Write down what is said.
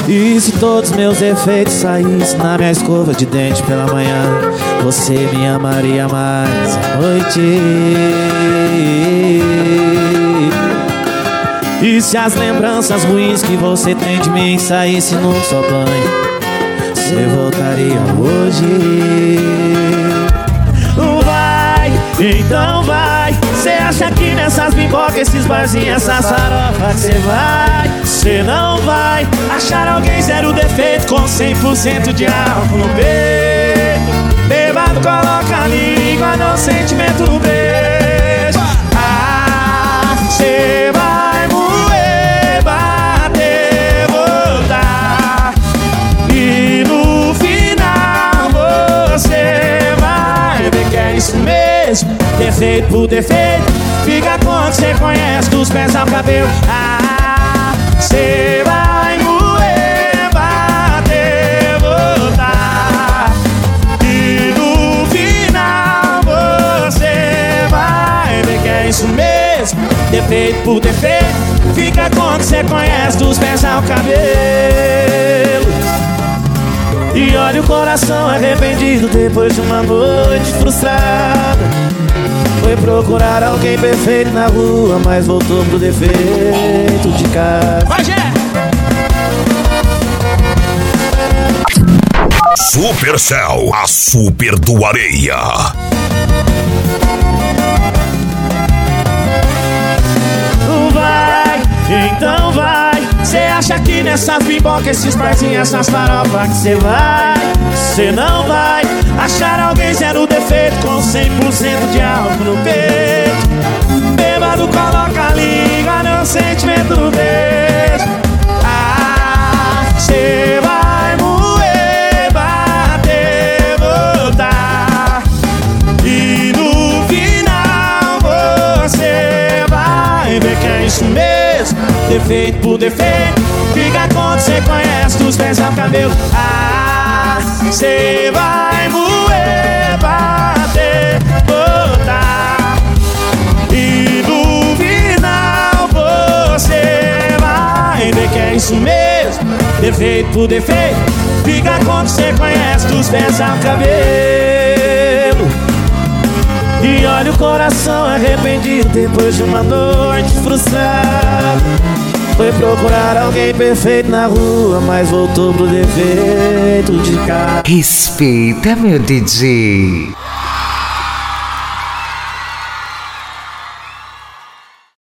E se todos meus defeitos saíssem na minha escova de dente pela manhã, você me amaria mais à noite. E se as lembranças ruins que você tem de mim saíssem num só banho, você voltaria hoje. Vai, então vai. Cê acha que nessas bicocas, esses barzinhos, essas farofas que cê vai? Cê não vai achar alguém zero defeito com 100% de álcool no peito. Bêbado coloca a língua no sentimento do beijo. Ah, cê vai moer, bater, voltar. E no final você vai ver que é isso mesmo. Defeito por defeito, fica quando cê conhece dos pés ao cabelo. Ah, cê vai moer, bater, voltar. E no final você vai ver que é isso mesmo. Defeito por defeito, fica quando cê conhece dos pés ao cabelo. E olha o coração arrependido depois de uma noite frustrada. Foi procurar alguém perfeito na rua, mas voltou pro defeito de casa. Vai, Gé! Supercell, a super do Areia. Vai, então vai. Cê acha que nessas bibocas, esses barzinhos, essas farofas que cê vai? Cê não vai achar alguém zero defeito com 100% de álcool no peito. Bêbado coloca a língua no sentimento do beijo. Ah, cê vai moer, bater, voltar. E no final você vai ver que é isso mesmo. Defeito por defeito, fica quando cê conhece dos pés ao cabelo. Ah, cê vai moer, bater, voltar. E no final você vai ver que é isso mesmo. Defeito por defeito, fica quando cê conhece dos pés ao cabelo. E olha o coração arrependido depois de uma noite frustrada. Foi procurar alguém perfeito na rua, mas voltou pro defeito de casa. Respeita, meu DJ.